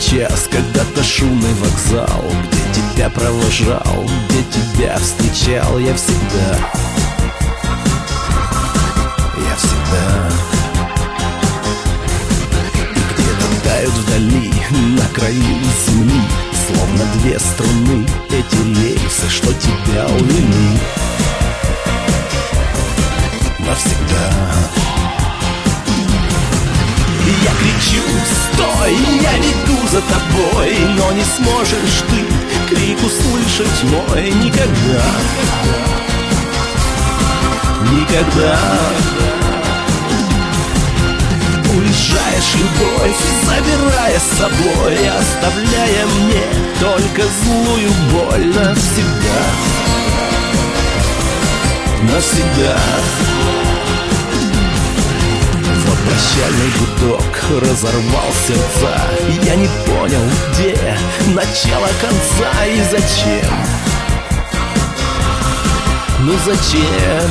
час, когда-то шумный вокзал, где тебя провожал, где тебя встречал. Я всегда и где-то тают вдали, на краю земли, словно две струны, эти рельсы, что тебя увели навсегда. Я кричу: стой, я веду за тобой, но не сможешь ты крик услышать мой никогда. Никогда. Уезжаешь, любовь, забирая с собой, оставляя мне только злую боль навсегда. Навсегда. Вот прощальный гудок разорвал сердца, я не понял, где начало конца и зачем. Ну зачем?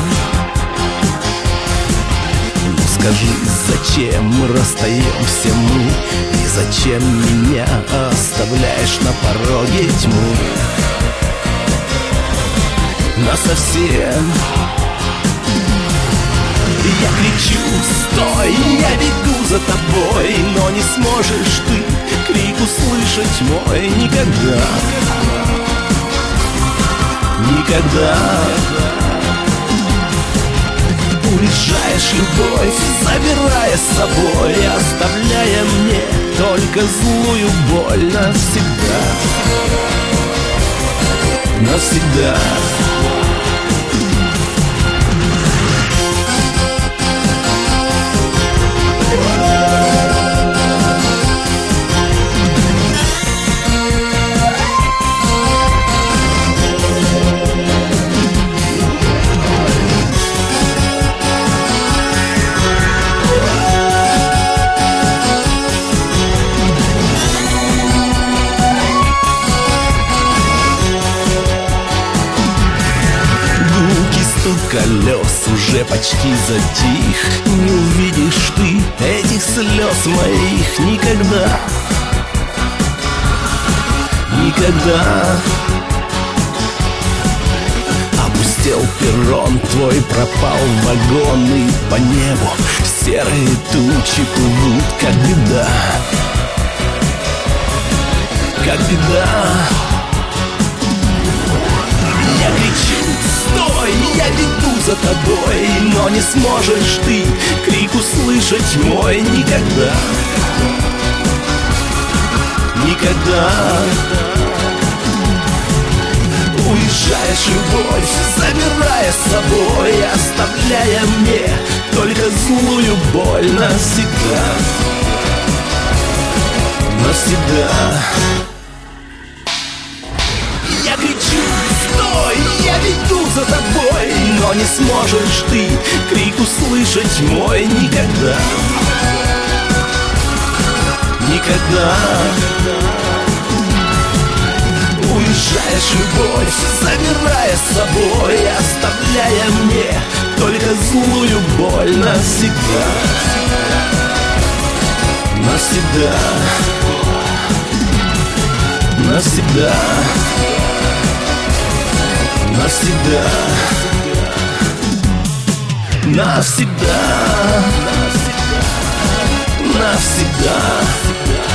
Ну скажи, зачем расстаемся мы? И зачем меня оставляешь на пороге тьмы? Насовсем. Я кричу: стой, я веду за тобой, но не сможешь ты крик услышать мой никогда. Никогда. Уезжаешь, любовь, забирая с собой, оставляя мне только злую боль навсегда. Навсегда. Колес уже почти затих, не увидишь ты этих слез моих никогда. Никогда. Опустел перрон, твой пропал вагон, и по небу серые тучи плывут, как беда. Как беда. Я кричу: стой, я веду за тобой, но не сможешь ты крик услышать мой никогда. Никогда. Уезжаешь, любовь, забирая с собой, оставляя мне только злую боль навсегда. Навсегда. Я кричу: стой, я веду за тобой, но не сможешь ты крик услышать мой никогда. Никогда. Уезжаешь, любовь, забирая с собой, оставляя мне только злую боль навсегда. Навсегда. Навсегда. Навсегда. Навсегда. Навсегда.